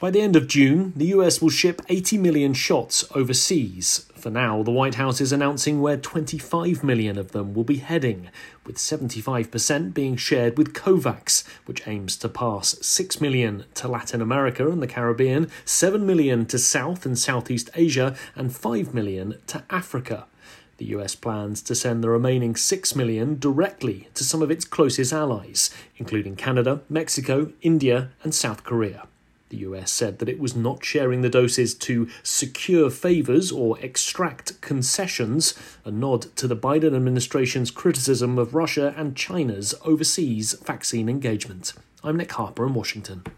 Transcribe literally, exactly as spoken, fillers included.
By the end of June, the U S will ship eighty million shots overseas. For now, the White House is announcing where twenty-five million of them will be heading, with seventy-five percent being shared with COVAX, which aims to pass six million to Latin America and the Caribbean, seven million to South and Southeast Asia, and five million to Africa. The U S plans to send the remaining six million directly to some of its closest allies, including Canada, Mexico, India, and South Korea. The U S said that it was not sharing the doses to secure favours or extract concessions, a nod to the Biden administration's criticism of Russia and China's overseas vaccine engagement. I'm Nick Harper in Washington.